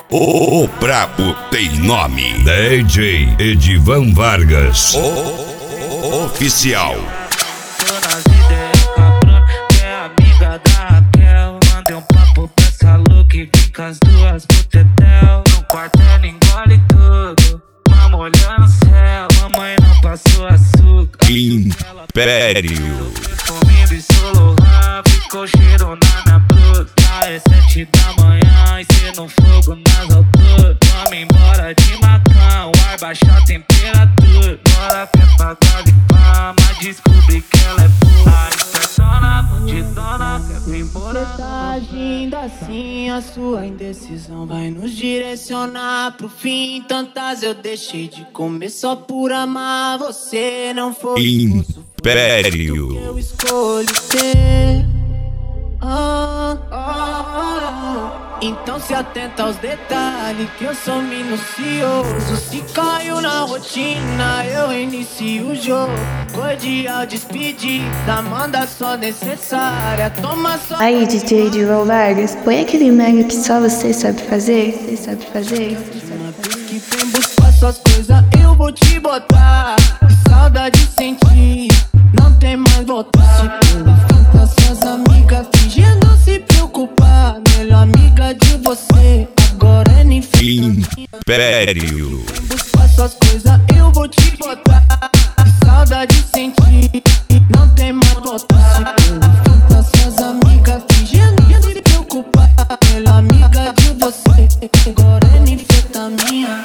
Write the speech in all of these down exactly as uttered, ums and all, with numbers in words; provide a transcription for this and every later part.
O brabo tem nome. D J Edivan Vargas. O oficial. Tô nas ideias cabrão, que é amiga da Raquel. Mandei um papo pra essa look e fica as duas pro tetel. No quarto ela engole tudo, mama olhando o céu. Mamãe não passou açúcar. Império. Comigo e solo rap, ficou cheiro na minha bruta. É sete da manhã e cê no fogo nas alturas. Vamos embora de macão, ar baixa a temperatura. Bora que é pagar de fama, descobri que ela é boa. Espertona, bandidona, quero ir embora. Cê tá agindo assim, a sua indecisão vai nos direcionar pro fim. Tantas eu deixei de comer só por amar. Você não foi Império. eu escolho ter. Ah, ah, ah. Então se atenta aos detalhes, que eu sou minucioso. Se caiu na rotina, eu inicio o jogo. Cordial despedida, manda só necessária. Toma só. Aí, D J Edivan Vargas, põe aquele mega que só você sabe fazer. Você sabe fazer? Você sabe Uma vez que vem buscar suas coisas, eu vou te botar. Saudade sentir, não tem mais voltar. Fica suas amigas fingindo se preocupar. Melhor amiga de você, agora é nem Império. buscar suas coisas, eu vou te botar. Saudade sentir, não tem mais voltar. Fica suas amigas fingindo se preocupar. Melhor amiga de você, agora é nem minha.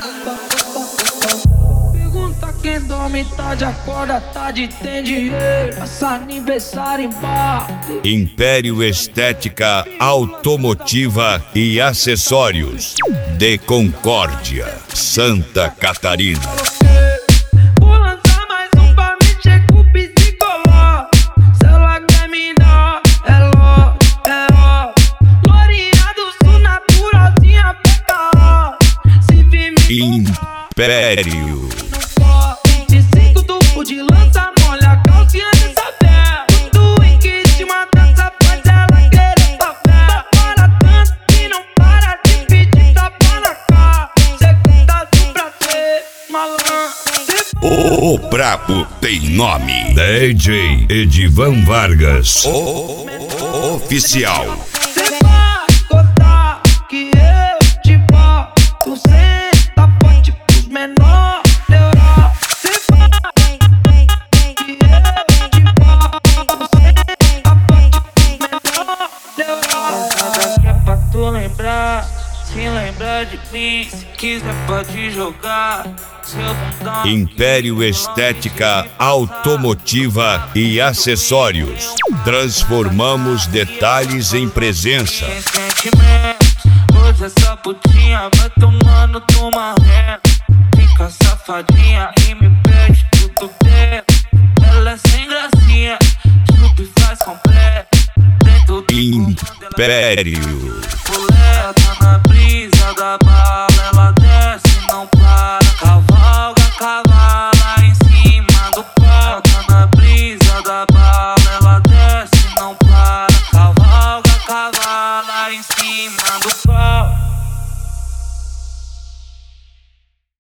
Pergunta quem dorme, tá de acorda, tá de tem dinheiro. Passa aniversário em bar. Império Estética Automotiva e Acessórios de Concórdia, Santa Catarina. Vou lançar mais um pra mexer com o psicoló. Se ela quer me dar, é ló, é ó. Glorinha do sul, naturalzinha, pega ó. Se vir me Império. de cinco tubo de lança, molha a calcinha dessa pé. Tudo em que te mata, essa faz ela querer papel. Para tanto e não para de pedir tapa na cara. Cê que tá assim pra ter malandro. O brabo tem nome. D J Edivan Vargas. O oficial. Cê vai gostar que eu te boto. Senta forte pros menor. Neural. Cê vai que eu te boto. Senta forte pros menor. Neural. Nada que é pra tu lembrar. Se lembrar de mim, se quiser pode jogar. Seu bundão. Império Estética Automotiva e Acessórios. Transformamos detalhes em presença. Tem sentimentos. Hoje essa putinha vai tomando toma ré. Fica safadinha e me pede tudo dentro. Ela é sem gracinha, chupa e faz completo. Dentro do Império. Puleta na brisa da